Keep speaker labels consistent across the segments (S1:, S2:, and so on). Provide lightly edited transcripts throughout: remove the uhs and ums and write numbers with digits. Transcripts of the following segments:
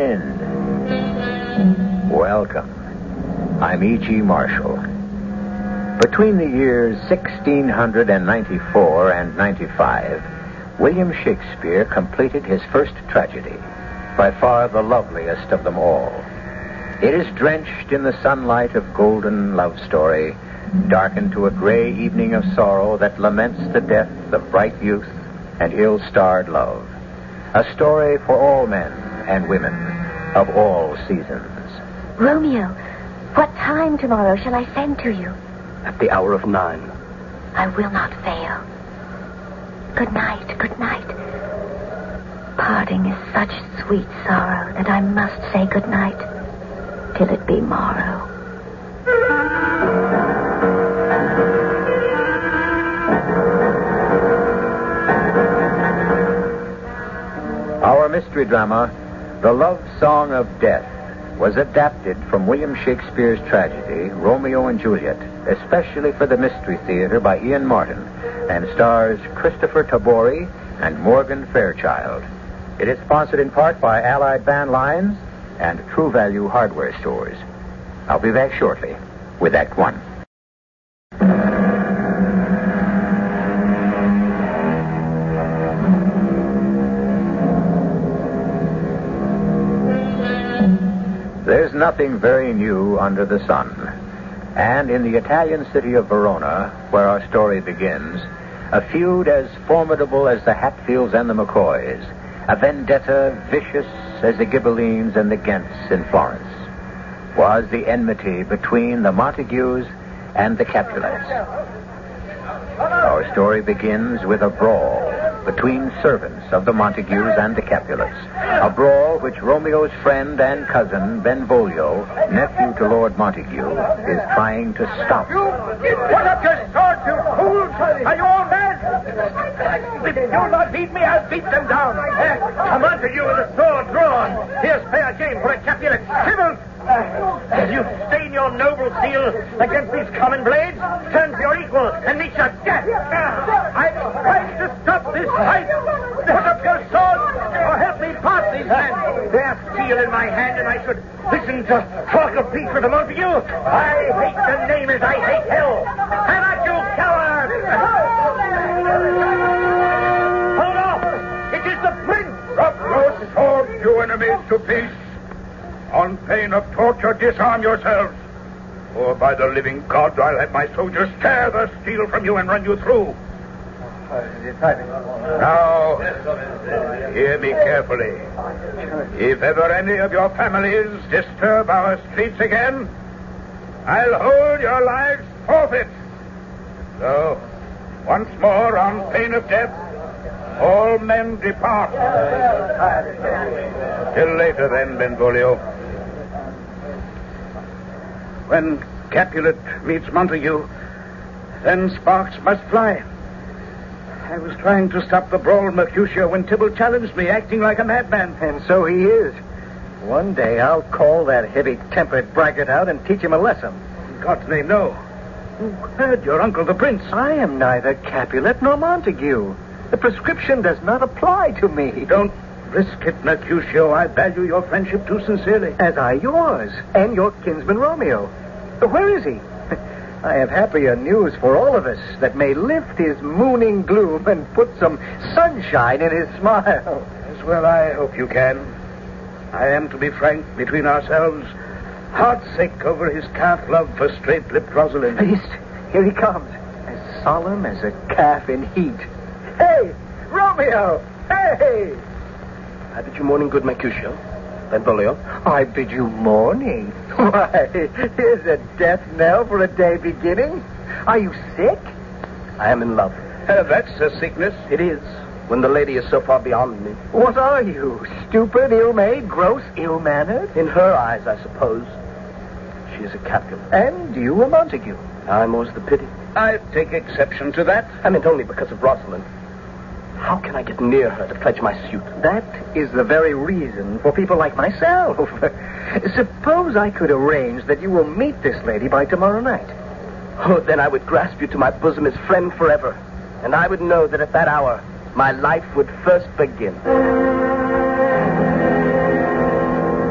S1: in. Welcome. I'm E.G. Marshall. Between the years 1694 and 95, William Shakespeare completed his first tragedy, by far the loveliest of them all. It is drenched in the sunlight of golden love story, darkened to a gray evening of sorrow that laments the death of bright youth and ill-starred love. A story for all men and women of all seasons.
S2: Romeo, what time tomorrow shall I send to you?
S3: At the hour of 9.
S2: I will not fail. Good night, good night. Parting is such sweet sorrow that I must say good night till it be morrow.
S1: Our mystery drama, The Love Song of Death, was adapted from William Shakespeare's tragedy, Romeo and Juliet, especially for the Mystery Theater by Ian Martin, and stars Christopher Tabori and Morgan Fairchild. It is sponsored in part by Allied Van Lines and True Value Hardware Stores. I'll be back shortly with Act One. There's nothing very new under the sun. And in the Italian city of Verona, where our story begins, a feud as formidable as the Hatfields and the McCoys, a vendetta vicious as the Ghibellines and the Ghents in Florence, was the enmity between the Montagues and the Capulets. Our story begins with a brawl between servants of the Montagues and the Capulets, a brawl which Romeo's friend and cousin, Benvolio, nephew to Lord Montague, is trying to stop.
S4: You put up your swords, you fools! Are you all mad? If you'll not beat me, I'll beat them down. A Montague with a sword drawn. Here's fair game for a Capulet. Civil! As you stain your noble seal against these common blades, turn to your equal and meet your death. I'm trying to stop this fight. Put up your swords or help me part these men. There's steel in my hand, and I should listen to talk of peace with the Montague. I hate the name as I hate hell. Cannot you, coward? Hold off! It is the prince.
S5: Drop your swords, you enemies, to peace. On pain of torture, disarm yourselves. Or by the living gods, I'll have my soldiers tear the steel from you and run you through. Now, hear me carefully. If ever any of your families disturb our streets again, I'll hold your lives forfeit. So, once more, on pain of death, all men depart. Till later, then, Benvolio. When Capulet meets Montague, then sparks must fly. I was trying to stop the brawl, Mercutio, when Tybalt challenged me, acting like a madman.
S3: And so he is. One day I'll call that heavy-tempered braggart out and teach him a lesson.
S5: In God's name, no. You heard your uncle, the prince.
S3: I am neither Capulet nor Montague. The prescription does not apply to me.
S5: Don't risk it, Mercutio. I value your friendship too sincerely.
S3: As I yours, and your kinsman Romeo. But where is he? I have happier news for all of us that may lift his mooning gloom and put some sunshine in his smile.
S5: As well, I hope you can. I am, to be frank, between ourselves, heartsick over his calf love for straight-lipped Rosalind.
S3: Hist, here he comes, as solemn as a calf in heat. Hey, Romeo! Hey!
S6: I bid you morning, good Mercutio. Benvolio.
S3: I bid you morning. Why, here's a death knell for a day beginning. Are you sick?
S6: I am in love.
S5: That's a sickness.
S6: It is, when the lady is so far beyond me.
S3: What are you? Stupid, ill-made, gross, ill-mannered?
S6: In her eyes, I suppose. She is a Capulet.
S3: And you a Montague.
S6: I more's the pity.
S5: I take exception to that.
S6: I meant only because of Rosalind. How can I get near her to pledge my suit?
S3: That is the very reason for people like myself. Suppose I could arrange that you will meet this lady by tomorrow night.
S6: Oh, then I would grasp you to my bosom as friend forever. And I would know that at that hour, my life would first begin.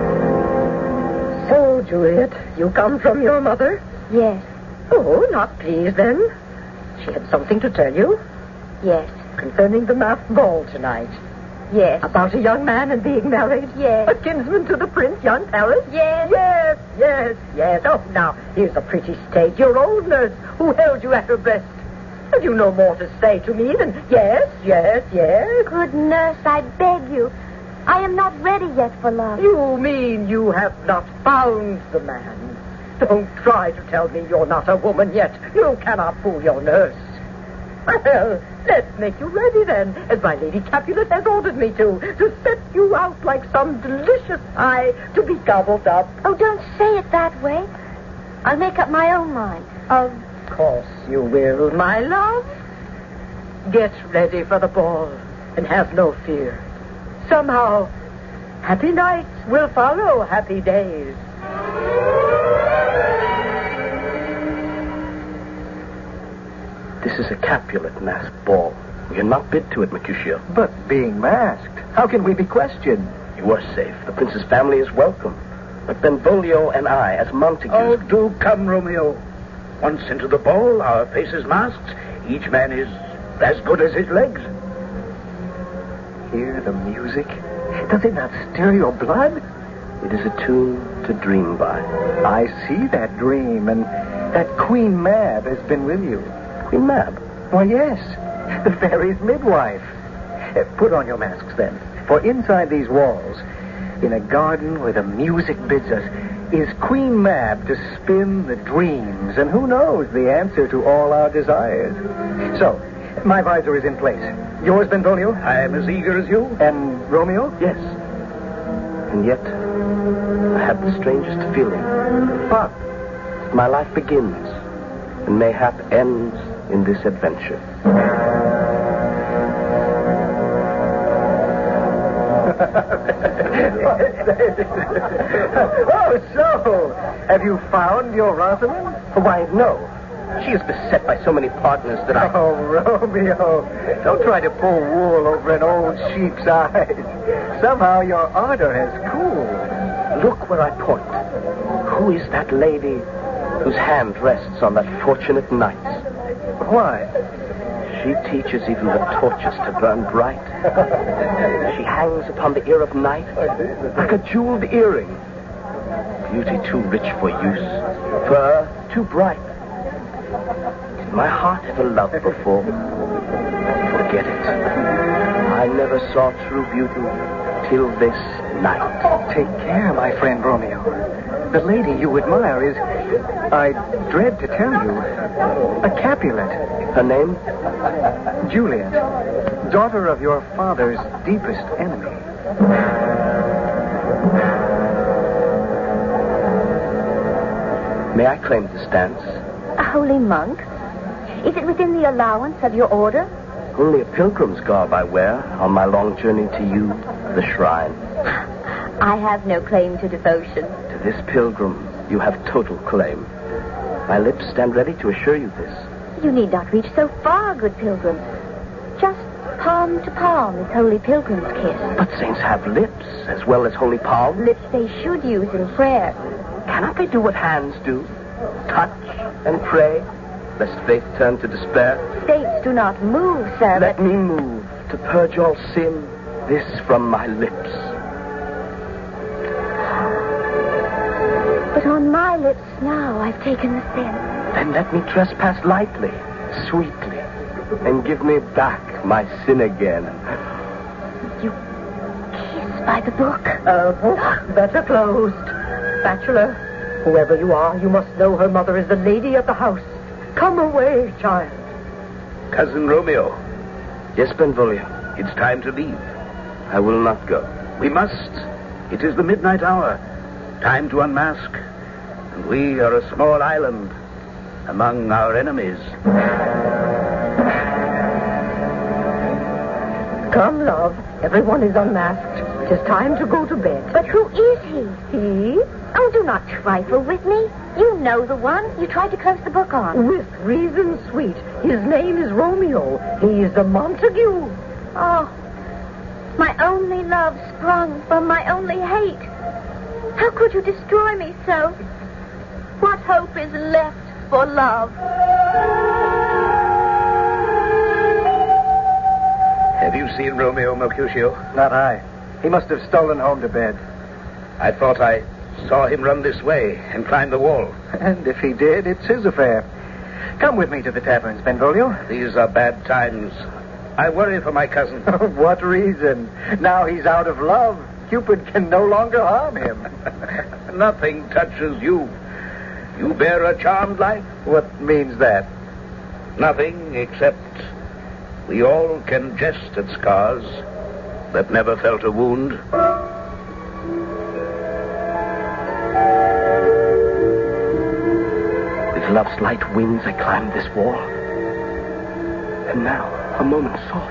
S7: Juliet, you come from your mother?
S2: Yes.
S7: Oh, not pleased then. She had something to tell you
S2: Yes.
S7: concerning the masked ball tonight.
S2: Yes.
S7: About a young man and being married?
S2: Yes.
S7: A kinsman to the prince, young Paris?
S2: Yes.
S7: Yes. Oh, now, here's a pretty state. Your old nurse who held you at her breast. Have you no more to say to me than yes?
S2: Good nurse, I beg you. I am not ready yet for love.
S7: You mean you have not found the man? Don't try to tell me you're not a woman yet. You cannot fool your nurse. Well, let's make you ready then, as my Lady Capulet has ordered me to set you out like some delicious pie to be gobbled up.
S2: Oh, don't say it that way. I'll make up my own mind.
S7: Of course you will, my love. Get ready for the ball, and have no fear. Somehow, happy nights will follow happy days.
S6: This is a Capulet masked ball. We are not bid to it, Mercutio.
S3: But being masked, how can we be questioned?
S6: You are safe. The prince's family is welcome. But Benvolio and I, as Montagues...
S5: Oh, do come, Romeo. Once into the ball, our faces masked, each man is as good as his legs.
S3: Hear the music? Does it not stir your blood?
S6: It is a tune to dream by.
S3: I see that dream, and that Queen Mab has been with you.
S6: Queen Mab?
S3: Why, yes. The fairy's midwife. Put on your masks, then. For inside these walls, in a garden where the music bids us, is Queen Mab to spin the dreams, and who knows the answer to all our desires. So, my visor is in place. Yours, Benvolio?
S5: I am as eager as you.
S3: And Romeo?
S6: Yes. And yet, I have the strangest feeling.
S3: What?
S6: My life begins, and mayhap ends in this adventure.
S3: Oh, so, have you found your Rosalind?
S6: Why, no. She is beset by so many partners that I...
S3: Oh, Romeo, don't try to pull wool over an old sheep's eyes. Somehow your ardor has cooled.
S6: Look where I point. Who is that lady whose hand rests on that fortunate knight?
S3: Why?
S6: She teaches even the torches to burn bright. She hangs upon the ear of night like a jeweled earring. Beauty too rich for use, fur too bright. Did my heart ever love before? Forget it. I never saw true beauty till this night.
S3: Take care, my friend Romeo. The lady you admire is, I dread to tell you, a Capulet.
S6: Her name?
S3: Juliet, daughter of your father's deepest enemy.
S6: May I claim this dance?
S2: A holy monk? Is it within the allowance of your order?
S6: Only a pilgrim's garb I wear on my long journey to you, the shrine.
S2: I have no claim to devotion.
S6: To this pilgrim, you have total claim. My lips stand ready to assure you this.
S2: You need not reach so far, good pilgrim. Just palm to palm is holy pilgrim's kiss.
S6: But saints have lips as well as holy palms.
S2: Lips they should use in prayer.
S6: Cannot they do what hands do? Touch and pray, lest faith turn to despair?
S2: Saints do not move, sir,
S6: Let me move to purge all sin, this from my lips.
S2: But on my lips now I've taken the sin.
S6: Then let me trespass lightly, sweetly, and give me back my sin again.
S2: You kiss by the book.
S7: Book better closed. Bachelor, whoever you are, you must know her mother is the lady of the house. Come away, child.
S5: Cousin Romeo,
S6: Yes, Benvolio.
S5: it's time to leave.
S6: I will not go.
S5: We must. It is the midnight hour. Time to unmask. And we are a small island among our enemies.
S7: Come, love. Everyone is unmasked. It is time to go to bed.
S2: But who is he?
S7: He?
S2: Oh, do not trifle with me. You know the one you tried to close the book on.
S7: With reason sweet. His name is Romeo. He is a Montague.
S2: Oh, my only love sprung from my only hate. How could you destroy me so? What hope is left for love?
S6: Have you seen Romeo, Mercutio?
S3: Not I. He must have stolen home to bed.
S6: I thought I saw him run this way and climb the wall.
S3: And if he did, it's his affair. Come with me to the taverns, Benvolio.
S6: These are bad times. I worry for my cousin.
S3: What reason? Now he's out of love. Cupid can no longer harm him.
S6: Nothing touches you. You bear a charmed life.
S3: What means that?
S6: Nothing except we all can jest at scars that never felt a wound. With love's light wings I climbed this wall. And now, a moment soft.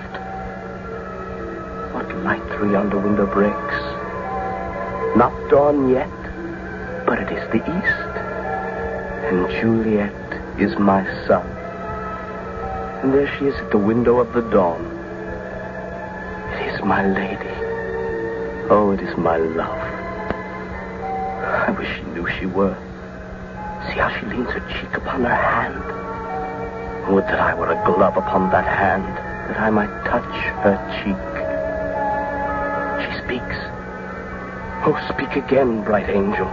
S6: What light through yonder window breaks? Not dawn yet, but it is the east. And Juliet is my sun. And there she is at the window of the dawn. It is my lady. Oh, it is my love. I wish she knew she were. See how she leans her cheek upon her hand. Would that I were a glove upon that hand, that I might touch her cheek. She speaks. Oh, speak again, bright angel.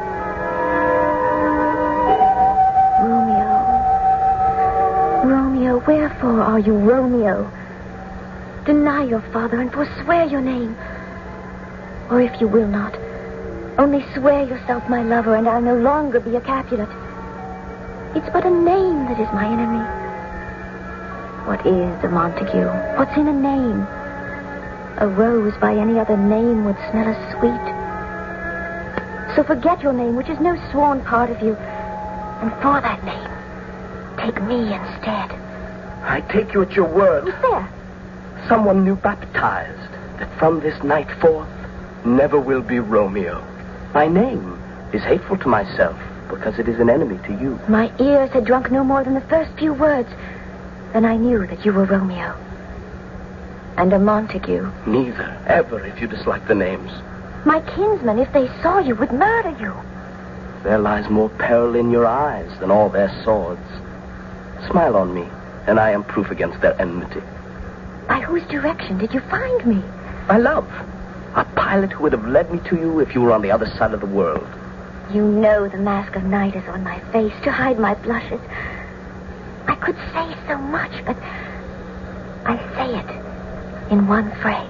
S2: Romeo, wherefore are you Romeo? Deny your father and forswear your name. Or if you will not, only swear yourself my lover, and I'll no longer be a Capulet. It's but a name that is my enemy. What is a Montague? What's in a name? A rose by any other name would smell as sweet. So forget your name, which is no sworn part of you, and for that name, take me instead.
S6: I take you at your word.
S2: Who's there?
S6: Someone new baptized, that from this night forth never will be Romeo. My name is hateful to myself, because it is an enemy to you.
S2: My ears had drunk no more than the first few words, then I knew that you were Romeo. And a Montague.
S6: Neither, ever, if you dislike the names.
S2: My kinsmen, if they saw you, would murder you.
S6: There lies more peril in your eyes than all their swords. Smile on me, and I am proof against their enmity.
S2: By whose direction did you find me?
S6: My love, a pilot who would have led me to you if you were on the other side of the world.
S2: You know the mask of night is on my face to hide my blushes. I could say so much, but I say it in one phrase.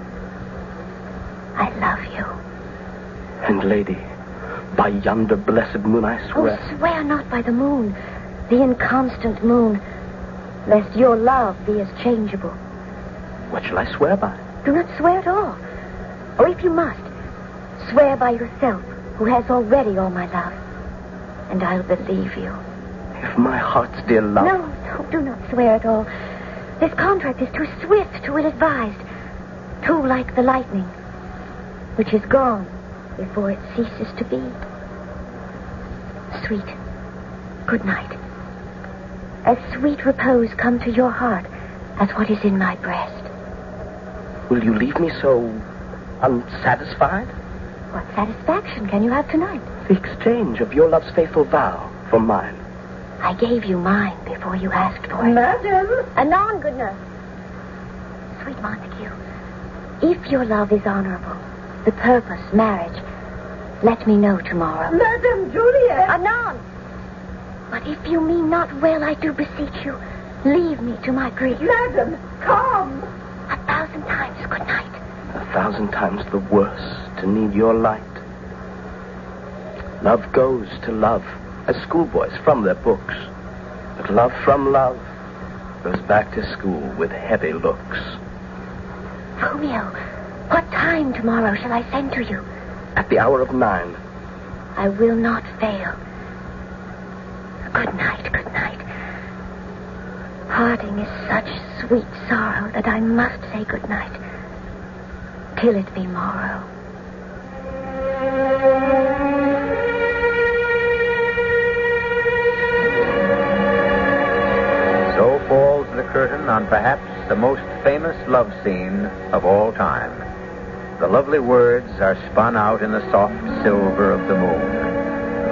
S2: I love you.
S6: And lady, by yonder blessed moon I swear.
S2: Oh, swear not by the moon, the inconstant moon, lest your love be as changeable.
S6: What shall I swear by?
S2: Do not swear at all. Or if you must, swear by yourself, who has already all my love. And I'll believe you.
S6: If my heart's dear love...
S2: No, do not swear at all. This contract is too swift, too ill-advised, too like the lightning, which is gone before it ceases to be. Sweet, good night. As sweet repose come to your heart as what is in my breast.
S6: Will you leave me so unsatisfied?
S2: What satisfaction can you have tonight?
S6: The exchange of your love's faithful vow for mine.
S2: I gave you mine before you asked for it.
S7: Madam?
S2: Anon, good nurse. Sweet Montague, if your love is honorable, the purpose, marriage, let me know tomorrow.
S7: Madam Juliet!
S2: Anon! But if you mean not well, I do beseech you, leave me to my grief.
S7: Madam, come!
S2: 1,000 times good night.
S6: 1,000 times the worse to need your light. Love goes to love, as schoolboys from their books. But love from love goes back to school with heavy looks.
S2: Romeo, what time tomorrow shall I send to you?
S6: At the hour of 9.
S2: I will not fail. Good night, good night. Parting is such sweet sorrow that I must say good night, till it be morrow.
S1: So falls the curtain on perhaps the most famous love scene of all time. The lovely words are spun out in the soft silver of the moon.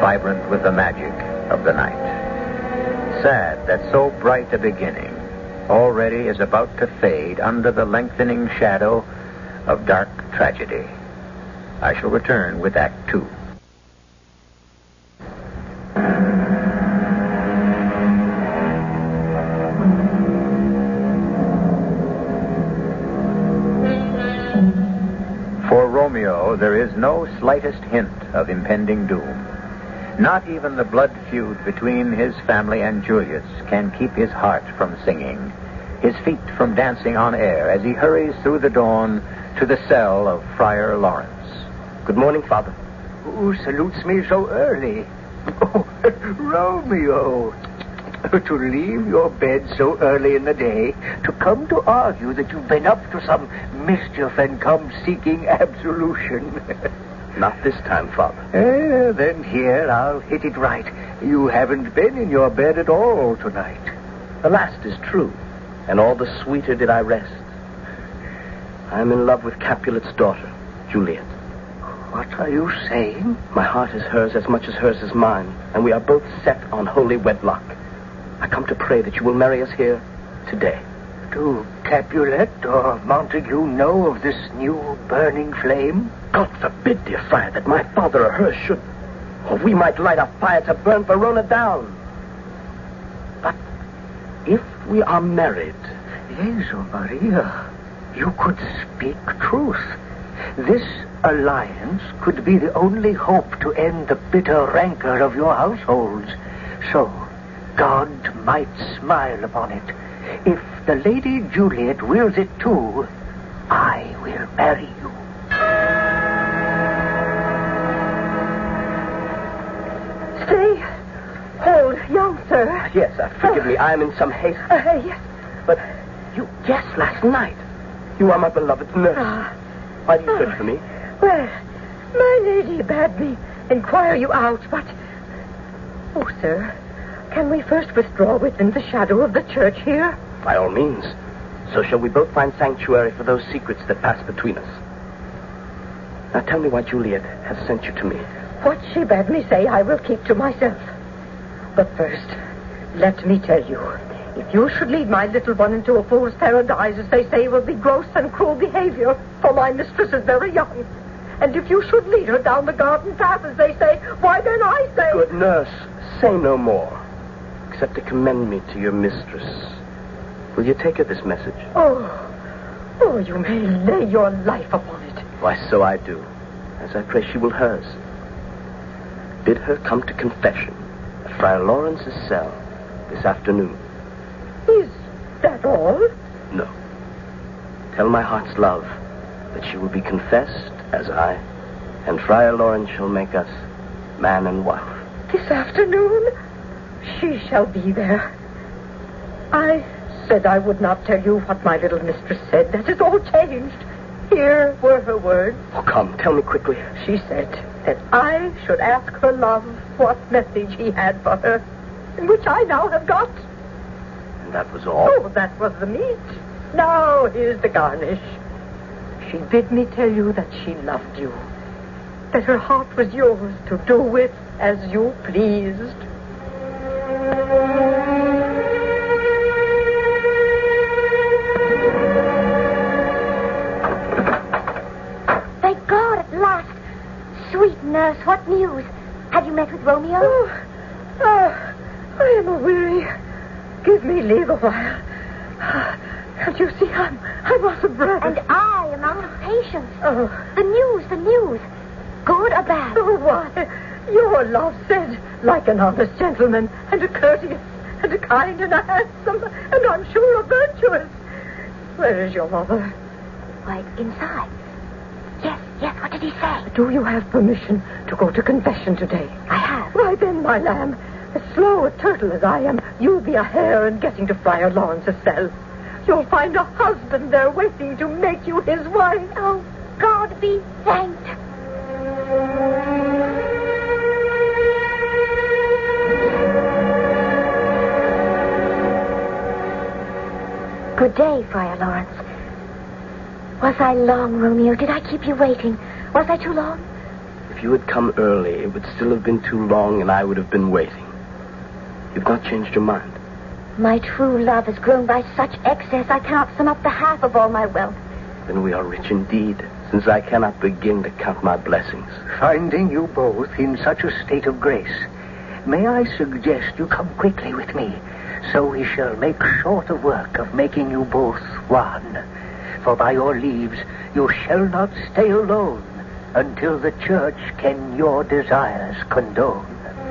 S1: vibrant with the magic of the night. Sad that so bright a beginning already is about to fade under the lengthening shadow of dark tragedy. I shall return with Act 2. For Romeo, there is no slightest hint of impending doom. Not even the blood feud between his family and Juliet's can keep his heart from singing, his feet from dancing on air as he hurries through the dawn to the cell of Friar Lawrence.
S6: Good morning, Father.
S3: Who salutes me so early? Oh, Romeo. To leave your bed so early in the day, to come to argue that you've been up to some mischief and come seeking absolution.
S6: Not this time, Father.
S3: Then here, I'll hit it right. You haven't been in your bed at all tonight.
S6: The last is true, and all the sweeter did I rest. I'm in love with Capulet's daughter, Juliet.
S3: What are you saying?
S6: My heart is hers as much as hers is mine, and we are both set on holy wedlock. I come to pray that you will marry us here today.
S3: Do Capulet or Montague know of this new burning flame?
S6: God forbid, dear friar, that my father or her should, or we might light a fire to burn Verona down. But if we are married...
S3: Jesu Maria, you could speak truth. This alliance could be the only hope to end the bitter rancor of your households. So, God might smile upon it. If the Lady Juliet wills it too, I will marry you.
S7: Stay. Hold, young sir.
S6: Yes, forgive me. I am in some haste.
S7: Yes.
S6: But you guessed last night. You are my beloved nurse. Why do you search for me?
S7: Well, my lady bade me inquire you out, but... Oh, sir, can we first withdraw within the shadow of the church here?
S6: By all means. So shall we both find sanctuary for those secrets that pass between us. Now tell me why Juliet has sent you to me.
S7: What she bade me say I will keep to myself. But first, let me tell you, if you should lead my little one into a fool's paradise, as they say, it will be gross and cruel behavior, for my mistress is very young. And if you should lead her down the garden path, as they say, why then I say...
S6: Good nurse, say no more, except to commend me to your mistress. Will you take her this message?
S7: Oh, you may lay your life upon it.
S6: Why, so I do, as I pray she will hers. Bid her come to confession at Friar Lawrence's cell this afternoon.
S7: Is that all?
S6: No. Tell my heart's love that she will be confessed as I, and Friar Lawrence shall make us man and wife.
S7: This afternoon? She shall be there. I said I would not tell you what my little mistress said. That is all changed. Here were her words.
S6: Oh, come, tell me quickly.
S7: She said that I should ask her love what message he had for her, and which I now have got.
S6: And that was all?
S7: Oh, that was the meat. Now here's the garnish. She bid me tell you that she loved you, that her heart was yours to do with as you pleased.
S2: Thank God, at last. Sweet nurse, what news? Have you met with Romeo?
S7: I am aweary. Give me leave a while. Can't you see I'm out of breath?
S2: And I am out of patience.
S7: Oh.
S2: The news. Good or bad?
S7: Oh, why? Your love said, like an honest gentleman, and a courteous, and a kind, and a handsome, and I'm sure a virtuous. Where is your mother?
S2: Why, inside. Yes, what did he say?
S7: Do you have permission to go to confession today?
S2: I have.
S7: Why then, my lamb, as slow a turtle as I am, you'll be a hare in getting to Friar Lawrence's cell. You'll find a husband there waiting to make you his wife.
S2: Oh, God be thanked. Good day, Friar Lawrence. Was I long, Romeo? Did I keep you waiting? Was I too long?
S6: If you had come early, it would still have been too long, and I would have been waiting. You've not changed your mind.
S2: My true love has grown by such excess I cannot sum up the half of all my wealth.
S6: Then we are rich indeed, since I cannot begin to count my blessings.
S3: Finding you both in such a state of grace, may I suggest you come quickly with me, so we shall make short of work of making you both one. For by your leaves, you shall not stay alone until the church can your desires condone.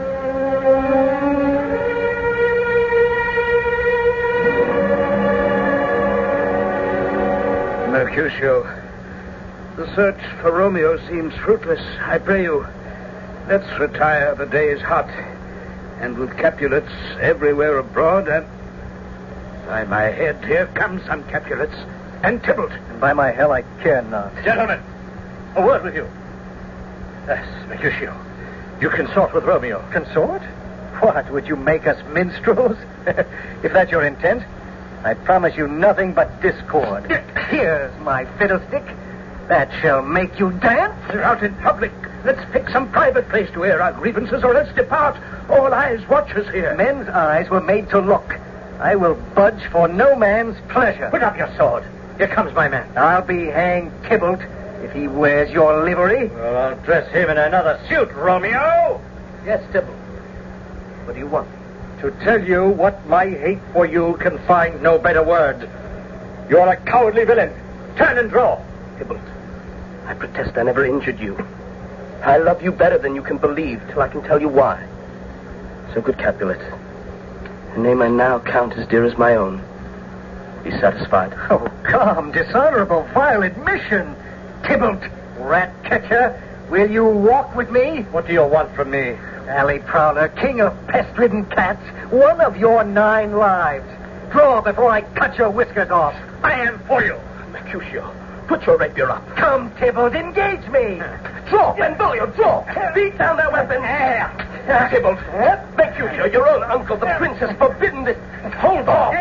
S5: Mercutio, the search for Romeo seems fruitless. I pray you, let's retire. The day is hot, and with Capulets everywhere abroad, and by my head, here come some Capulets, and Tybalt.
S3: And by my hell, I care not.
S4: Gentlemen, a word with you. Yes, Mercutio, you consort with Romeo.
S3: Consort? What, would you make us minstrels? If that's your intent, I promise you nothing but discord. Here's my fiddlestick. That shall make you dance.
S5: We're out in public. Let's pick some private place to air our grievances, or let's depart. All eyes watch us here.
S3: Men's eyes were made to look. I will budge for no man's pleasure.
S4: Put up your sword. Here comes my man.
S3: I'll be hanged, Tybalt, if he wears your livery.
S4: Well, I'll dress him in another suit, Romeo.
S3: Yes, Tybalt. What do you want?
S4: To tell you what my hate for you can find no better word. You're a cowardly villain. Turn and draw.
S6: Tybalt, I protest I never injured you. I love you better than you can believe till I can tell you why. So good Capulet, a name I now count as dear as my own. Be satisfied.
S3: Oh, come, dishonorable, vile admission. Tybalt, rat catcher, will you walk with me?
S4: What do you want from me?
S3: Alley prowler, king of pest-ridden cats, one of your 9 lives. Draw before I cut your whiskers off.
S4: I am for you.
S6: Mercutio, put your rapier up.
S3: Come, Tybalt, engage me.
S6: Draw, Benvolio, draw. Beat down their weapons. Tybalt, Mercutio, your own uncle, the prince, has forbidden this. Hold off.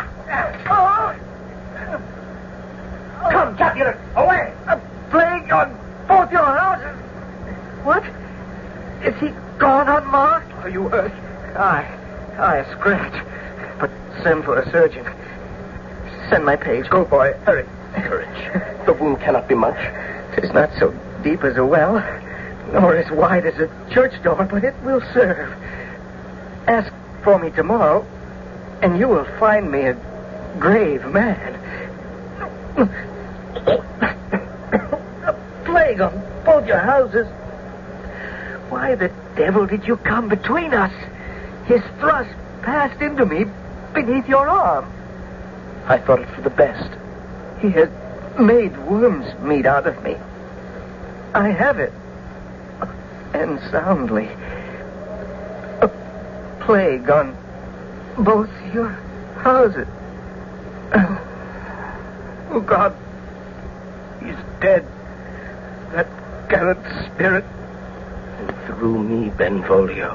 S3: Come, Capulet, away. A plague on both your houses. What? Is he gone unmarked? Are you hurt? I a scratch. But send for a surgeon. Send my page. Go, boy. Hurry.
S6: Courage. The wound cannot be much.
S3: 'Tis not so deep as a well, nor as wide as a church door, but it will serve. Ask for me tomorrow, and you will find me a grave man. A plague on both your houses. Why the devil did you come between us? His thrust passed into me beneath your arm.
S6: I thought it for the best.
S3: He has made worm's meat out of me. I have it. And soundly. A plague on both your houses. Oh, God. He's dead. That gallant spirit.
S6: And through me, Benvolio.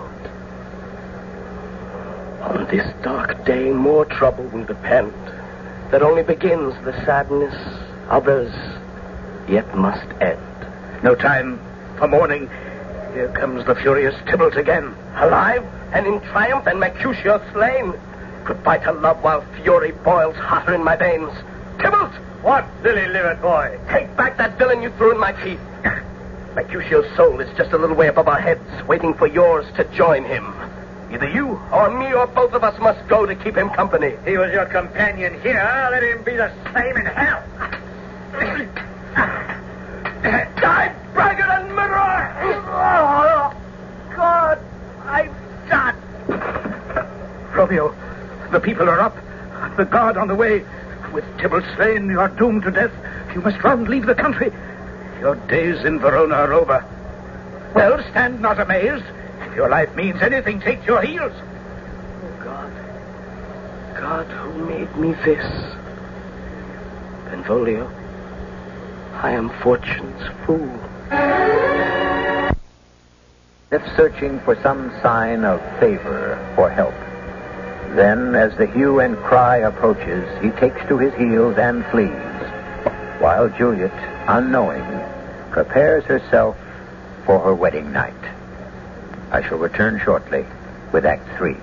S6: On this dark day, more trouble will depend. That only begins the sadness others yet must end.
S5: No time for mourning. Here comes the furious Tybalt again.
S6: Alive and in triumph, and Mercutio slain. Goodbye to love while fury boils hotter in my veins. Tybalt!
S4: What, lily-livered boy?
S6: Take back that villain you threw in my teeth. Mercutio's soul is just a little way above our heads, waiting for yours to join him. Either you or me or both of us must go to keep him company.
S4: He was your companion here. Let him be the same in hell.
S6: Die, braggart and murderer!
S3: Oh, God, I'm shot.
S5: Romeo, the people are up. The guard on the way. With Tybalt slain, you are doomed to death. You must run, leave the country. Your days in Verona are over. Well, stand not amazed. If your life means anything, take your heels.
S6: Oh, God. God who made me this. Benvolio, I am fortune's fool.
S1: If searching for some sign of favor or help. Then, as the hue and cry approaches, he takes to his heels and flees, while Juliet, unknowing, prepares herself for her wedding night. I shall return shortly with Act 3.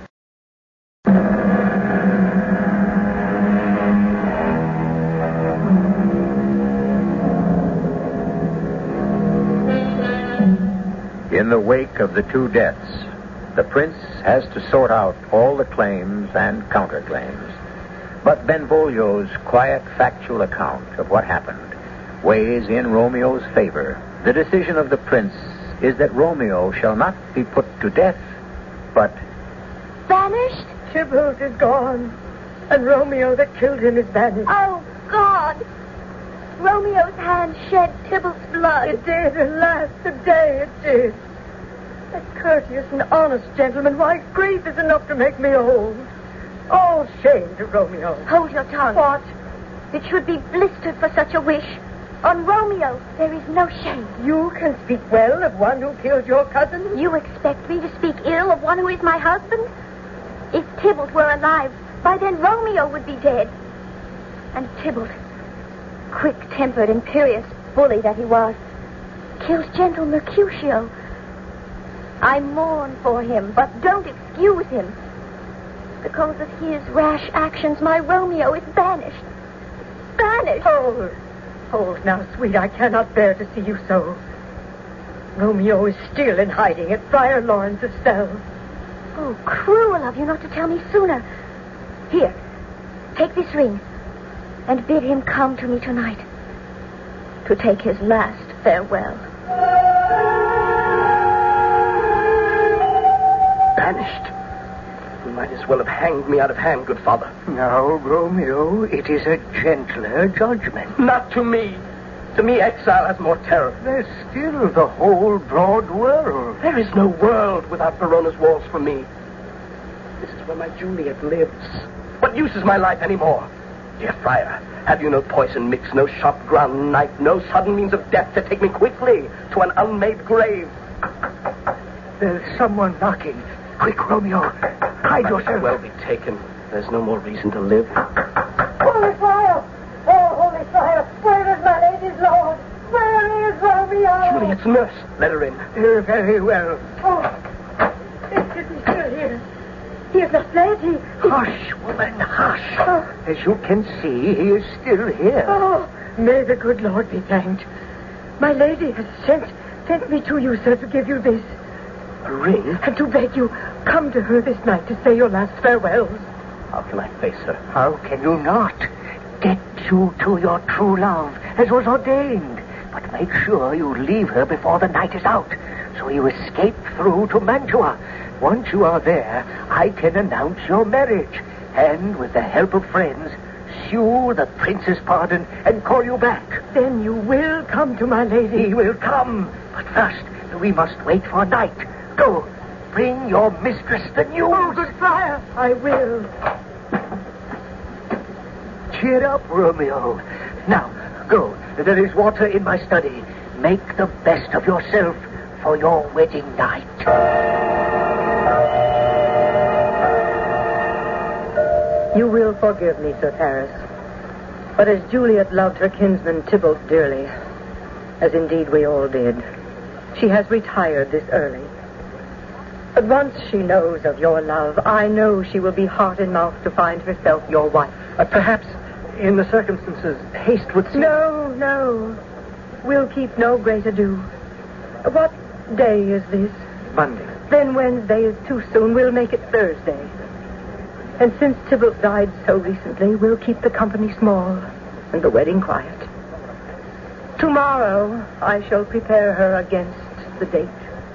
S1: In the wake of the two deaths, the prince has to sort out all the claims and counterclaims. But Benvolio's quiet, factual account of what happened weighs in Romeo's favor. The decision of the prince is that Romeo shall not be put to death, but
S2: Vanished?
S7: Tybalt is gone, and Romeo that killed him is vanished.
S2: Oh, God! Romeo's hand shed Tybalt's blood.
S7: It did, alas, today it did. A courteous and honest gentleman, why, grief is enough to make me old. All shame to Romeo.
S2: Hold your tongue.
S7: What?
S2: It should be blistered for such a wish. On Romeo, there is no shame.
S7: You can speak well of one who killed your cousin?
S2: You expect me to speak ill of one who is my husband? If Tybalt were alive, by then Romeo would be dead. And Tybalt, quick-tempered, imperious bully that he was, killed gentle Mercutio. I mourn for him, but don't excuse him. Because of his rash actions, my Romeo is banished. Banished!
S7: Hold now, sweet. I cannot bear to see you so. Romeo is still in hiding at Friar Lawrence's cell.
S2: Oh, cruel of you not to tell me sooner. Here, take this ring and bid him come to me tonight to take his last farewell.
S6: Banished? You might as well have hanged me out of hand, good father.
S3: Now, Romeo, it is a gentler judgment.
S6: Not to me. To me, exile has more terror.
S3: There's still the whole broad world.
S6: There is no world without Verona's walls for me. This is where my Juliet lives. What use is my life anymore? Dear friar, have you no poison mix, no sharp ground knife, no sudden means of death to take me quickly to an unmade grave?
S3: There's someone knocking. Quick, Romeo. Hide yourself.
S6: Well be taken. There's no more reason to live.
S7: Holy Friar! Oh, Holy Friar! Where is my lady's lord? Where is Romeo?
S6: Juliet's nurse. Let her in.
S3: Very well.
S7: Oh, is he still here? He is not dead.
S3: Hush, woman, hush. As you can see, he is still here.
S7: Oh, may the good Lord be thanked. My lady has sent me to you, sir, to give you this.
S6: A ring?
S7: And to beg you, come to her this night to say your last farewells.
S6: How can I face her?
S3: How can you not? Get you to your true love, as was ordained. But make sure you leave her before the night is out, so you escape through to Mantua. Once you are there, I can announce your marriage, and with the help of friends, sue the prince's pardon and call you back.
S7: Then you will come to my lady.
S3: He will come, but first we must wait for night. Go, bring your mistress the news.
S7: Oh, good friar, I will.
S3: Cheer up, Romeo. Now, go. There is water in my study. Make the best of yourself for your wedding night.
S7: You will forgive me, Sir Paris. But as Juliet loved her kinsman Tybalt dearly, as indeed we all did, she has retired this early. But once she knows of your love, I know she will be heart and mouth to find herself your wife.
S3: Perhaps, in the circumstances, haste would seem...
S7: No. We'll keep no great ado. What day is this?
S3: Monday.
S7: Then Wednesday is too soon. We'll make it Thursday. And since Tybalt died so recently, we'll keep the company small and the wedding quiet. Tomorrow, I shall prepare her against the date.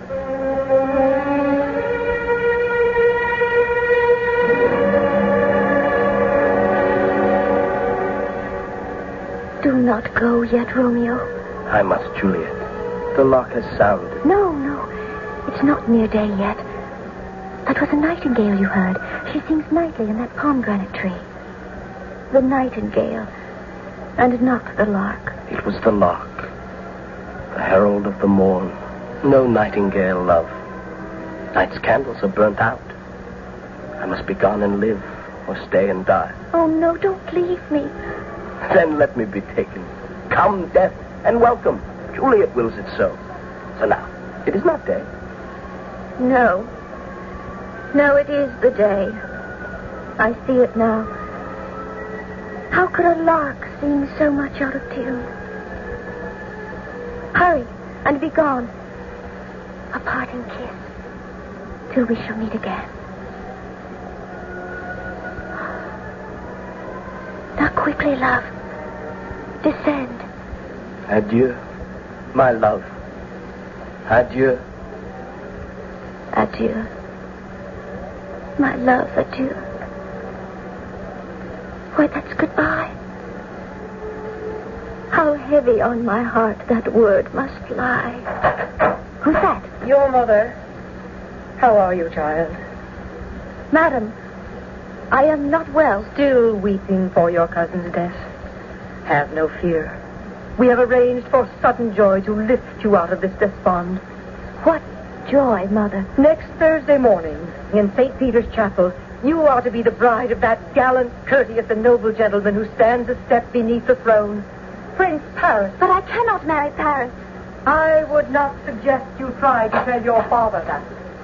S2: Do not go yet, Romeo.
S6: I must, Juliet. The lock has sounded.
S2: No. It's not near day yet. That was a nightingale you heard. She sings nightly in that pomegranate tree. The nightingale, and not the lark.
S6: It was the lark, the herald of the morn. No nightingale, love. Night's candles are burnt out. I must be gone and live, or stay and die.
S2: Oh, no, don't leave me.
S6: Then let me be taken. Come, death, and welcome. Juliet wills it so. So now, It is not day.
S2: No. No, it is the day. I see it now. How could a lark seem so much out of tune? Hurry and be gone. A parting kiss till we shall meet again. Now quickly, love. Descend.
S6: Adieu, my love. Adieu.
S2: Adieu. My love, adieu. Why, that's goodbye. How heavy on my heart that word must lie. Who's that?
S7: Your mother. How are you, child?
S2: Madam, I am not well.
S7: Still weeping for your cousin's death? Have no fear. We have arranged for sudden joy to lift you out of this despond.
S2: What joy, Mother?
S7: Next Thursday morning, in St. Peter's Chapel, you are to be the bride of that gallant, courteous, and noble gentleman who stands a step beneath the throne, Prince Paris.
S2: But I cannot marry Paris.
S7: I would not suggest you try to tell your father that.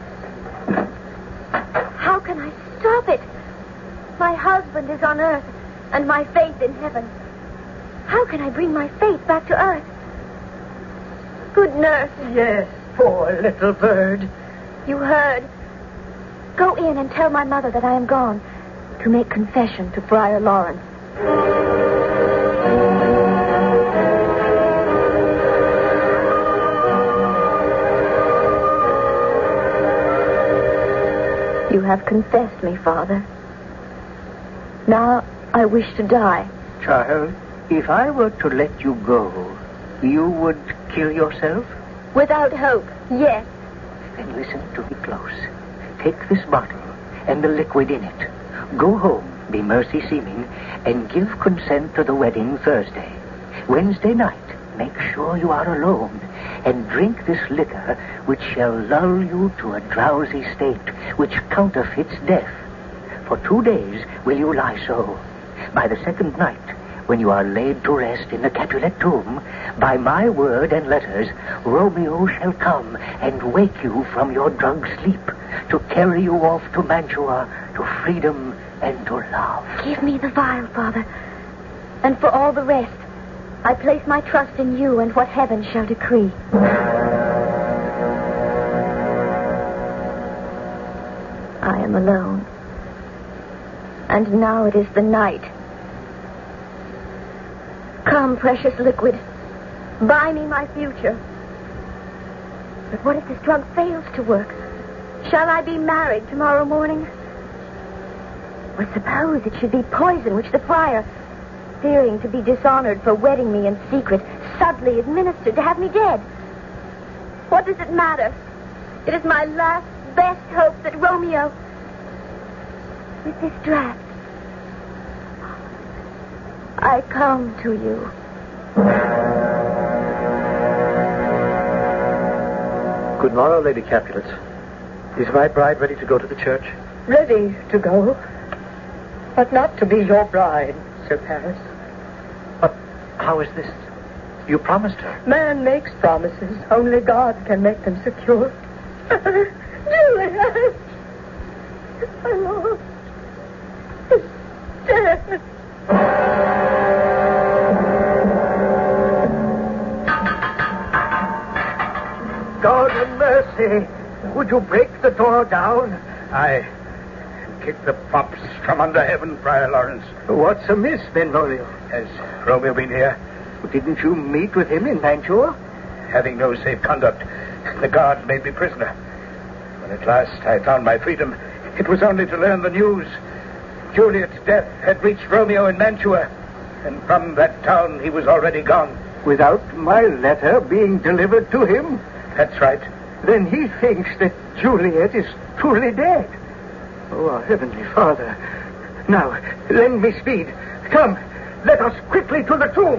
S2: How can I stop it? My husband is on earth, and my faith in heaven. How can I bring my faith back to earth? Good nurse.
S7: Yes, poor little bird.
S2: You heard. Go in and tell my mother that I am gone to make confession to Friar Lawrence. You have confessed me, Father. Now I wish to die.
S3: Child, if I were to let you go, you would kill yourself?
S2: Without hope, yes.
S3: Then listen to me close. Take this bottle and the liquid in it. Go home, be mercy seeming, and give consent to the wedding Thursday. Wednesday night, make sure you are alone, and drink this liquor, which shall lull you to a drowsy state, which counterfeits death. For 2 days will you lie so. By the second night, when you are laid to rest in the Capulet tomb, by my word and letters, Romeo shall come and wake you from your drugged sleep, to carry you off to Mantua, to freedom and to love.
S2: Give me the vial, Father. And for all the rest, I place my trust in you and what heaven shall decree. I am alone. And now it is the night. Come, precious liquid. Buy me my future. But what if this drug fails to work? Shall I be married tomorrow morning? Or suppose it should be poison which the friar, fearing to be dishonored for wedding me in secret, subtly administered to have me dead. What does it matter? It is my last, best hope that Romeo, with this draught, I come to you.
S3: Good morrow, Lady Capulet. Is my bride ready to go to the church?
S7: Ready to go, but not to be your bride, Sir Paris.
S3: But how is this? You promised her.
S7: Man makes promises. Only God can make them secure. Juliet! My lord is dead.
S3: God have mercy. Would you break the door down?
S5: I kick the pops from under heaven, Friar Lawrence.
S3: What's amiss, Benvolio?
S5: Has Romeo been here?
S3: Didn't you meet with him in Mantua?
S5: Having no safe conduct, the guards made me prisoner. When at last I found my freedom, it was only to learn the news. Juliet's death had reached Romeo in Mantua, and from that town he was already gone.
S3: Without my letter being delivered to him?
S5: That's right.
S3: Then he thinks that Juliet is truly dead. Oh, our Heavenly Father. Now, lend me speed. Come, let us quickly to the tomb.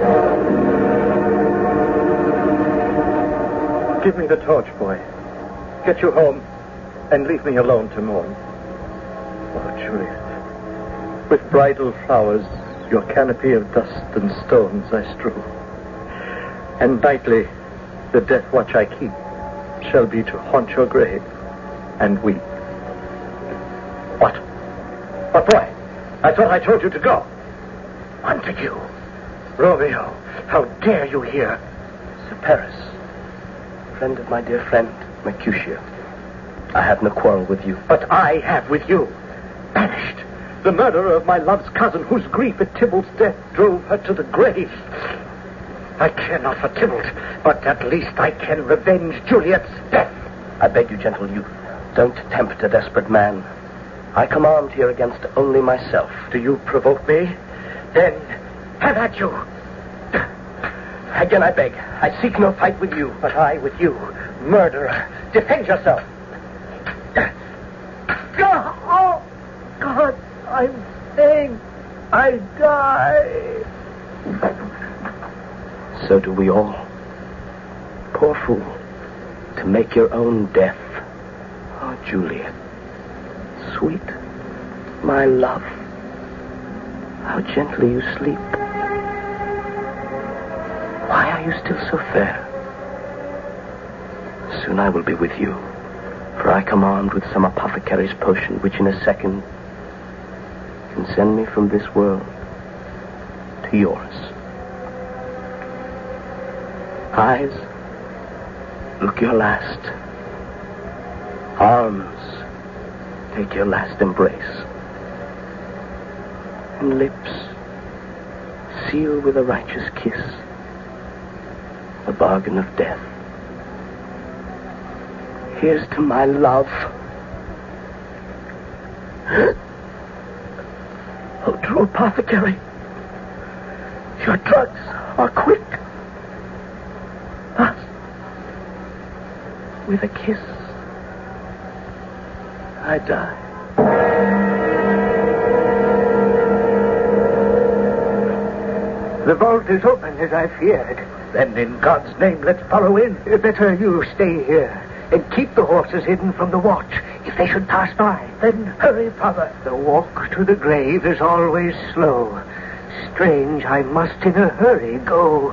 S3: Give me the torch, boy. Get you home and leave me alone to mourn. Oh, Juliet, with bridal flowers your canopy of dust and stones I strew, and nightly the death watch I keep, shall be to haunt your grave and weep. What? What, boy? I thought I told you to go. Montague. Romeo, how dare you here?
S6: Sir Paris, friend of my dear friend, Mercutio. I have no quarrel with you.
S3: But I have with you. Banished. The murderer of my love's cousin, whose grief at Tybalt's death drove her to the grave. I care not for Tybalt, but at least I can revenge Juliet's death.
S6: I beg you, gentle youth, don't tempt a desperate man. I come armed here against only myself.
S3: Do you provoke me? Then have at you.
S6: Again, I beg. I seek no fight with you.
S3: But I with you. Murderer. Defend yourself. Oh, God, I'm saying I die.
S6: So do we all. Poor fool. To make your own death. Oh, Juliet. Sweet. My love. How gently you sleep. Why are you still so fair? Soon I will be with you, for I come armed with some apothecary's potion, which in a second can send me from this world to yours. Eyes, look your last. Arms, take your last embrace. And lips, seal with a righteous kiss the bargain of death. Here's to my love. Oh, true apothecary, your drugs are quick. Thus, with a kiss, I die.
S3: The vault is open, as I feared. Then, in God's name, let's follow in. Better you stay here and keep the horses hidden from the watch. If they should pass by, then hurry, Father. The walk to the grave is always slow. Strange, I must in a hurry go.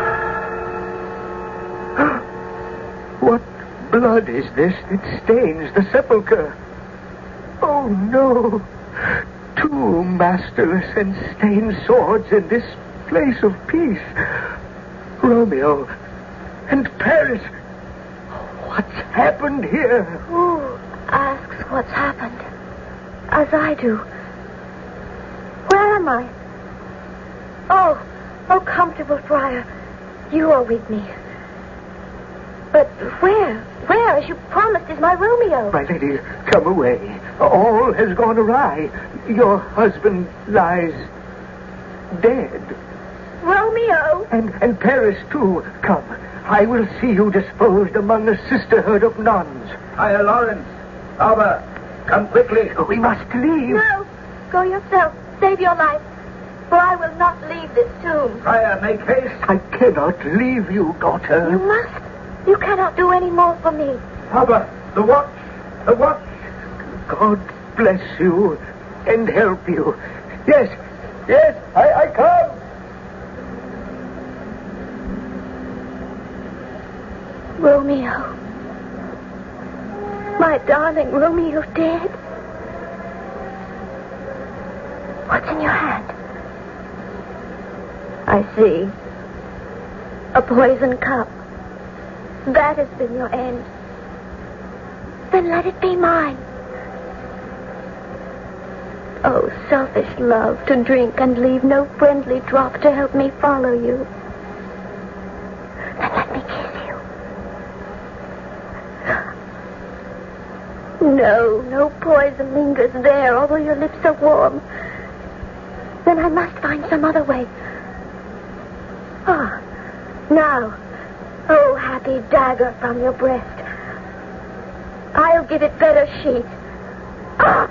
S3: What blood is this that stains the sepulchre? Oh, no. Two masterless and stained swords in this place of peace. Romeo and Paris. What's happened here?
S2: Who asks what's happened? As I do. Where am I? Oh, comfortable friar. You are with me. But where? Where, as you promised, is my Romeo?
S3: My lady, come away. All has gone awry. Your husband lies dead.
S2: Romeo!
S3: And Paris, too. Come. I will see you disposed among a sisterhood of nuns.
S4: Friar Lawrence, Albert, come quickly.
S3: We must leave.
S2: No, go yourself. Save your life. For I will not leave this tomb.
S4: Friar, make haste.
S3: I cannot leave you, daughter.
S2: You must. You cannot do any more for me.
S4: Albert, the watch. The watch.
S3: God bless you and help you. Yes, I come.
S2: Romeo. My darling Romeo dead? What's in your hand? I see. A poison cup. That has been your end. Then let it be mine. Oh, selfish love, to drink and leave no friendly drop to help me follow you. Then let me kiss you. No poison lingers there, although your lips are warm. Then I must find some other way. Ah, now, oh, happy dagger from your breast. I'll give it better sheath. Ah!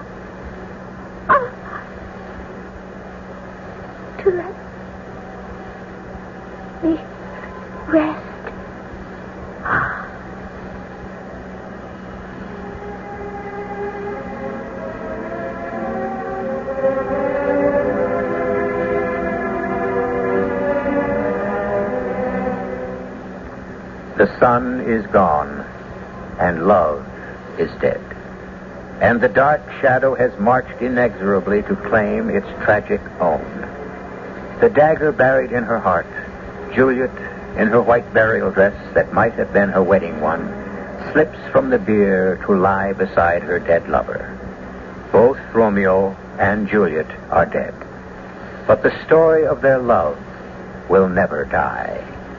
S2: To let me rest.
S1: The sun is gone. and love is dead. And the dark shadow has marched inexorably to claim its tragic own. The dagger buried in her heart, Juliet, in her white burial dress that might have been her wedding one, slips from the bier to lie beside her dead lover. Both Romeo and Juliet are dead. But the story of their love will never die.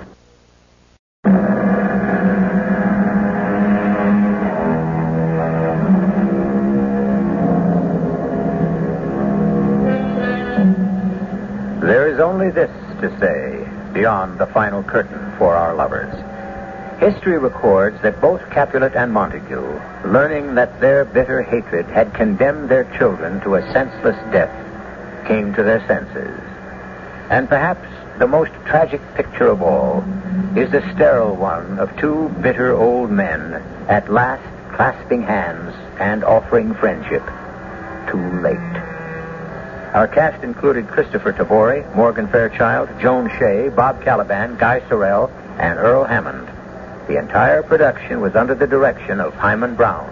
S1: There is only this to say beyond the final curtain for our lovers. History records that both Capulet and Montague, learning that their bitter hatred had condemned their children to a senseless death, came to their senses. And perhaps the most tragic picture of all is the sterile one of two bitter old men at last clasping hands and offering friendship. Too late. Our cast included Christopher Tabori, Morgan Fairchild, Joan Shea, Bob Caliban, Guy Sorrell, and Earl Hammond. The entire production was under the direction of Hyman Brown.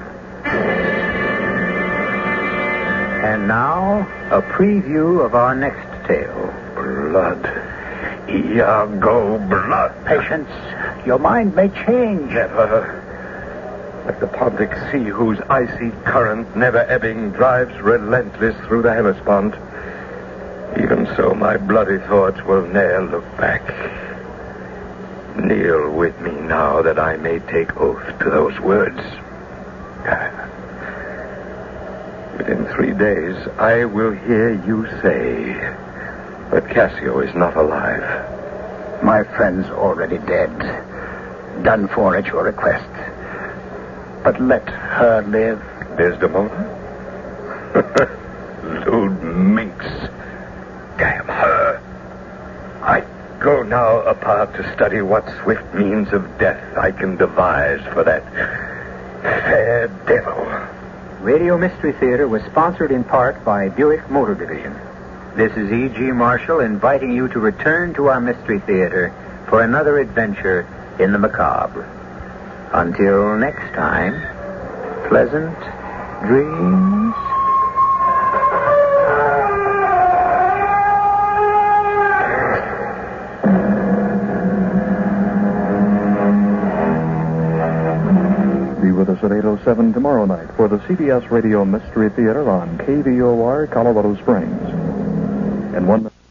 S1: And now, a preview of our next tale.
S5: Blood. Iago blood.
S1: Patience. Your mind may change.
S5: Never. Like the Pontic Sea, whose icy current, never ebbing, drives relentless through the Hellespont. Even so, my bloody thoughts will ne'er look back. Kneel with me now that I may take oath to those words. Within 3 days, I will hear you say that Cassio is not alive.
S1: My friend's already dead. Done for at your request. But let her live.
S5: Desdemona? Lewd minx. Damn her. I go now apart to study what swift means of death I can devise for that fair devil.
S1: Radio Mystery Theater was sponsored in part by Buick Motor Division. This is E.G. Marshall inviting you to return to our Mystery Theater for another adventure in the macabre. Until next time, pleasant dreams.
S8: Be with us at 8:07 tomorrow night for the CBS Radio Mystery Theater on KVOR Colorado Springs. In 1 minute.